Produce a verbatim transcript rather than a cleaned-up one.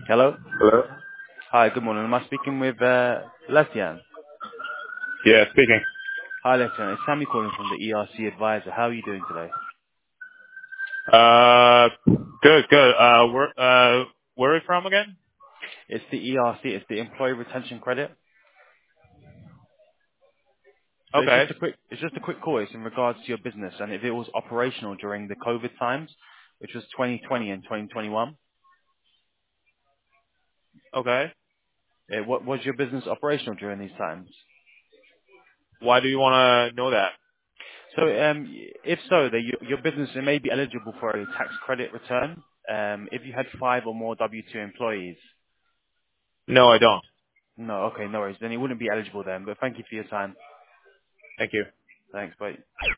Hello. Hello? Hi, good morning. Am I speaking with uh, Letian? Yeah, speaking. Hi, Letian. It's Sammy calling from the E R C Advisor. How are you doing today? Uh, good, good. Uh, where, uh, where are you from again? It's the E R C. It's the Employee Retention Credit. So it's Okay, just a quick. It's just a quick call. It's in regards to your business and if it was operational during the COVID times, which was twenty twenty and twenty twenty-one. okay. Uh, what was your business operational during these times? Why do you want to know that? So, um, if so, that your, your business may be eligible for a tax credit return um, if you had five or more W two employees. No, I don't. No, okay, no worries. Then it wouldn't be eligible then. But thank you for your time. Thank you. Thanks, bye.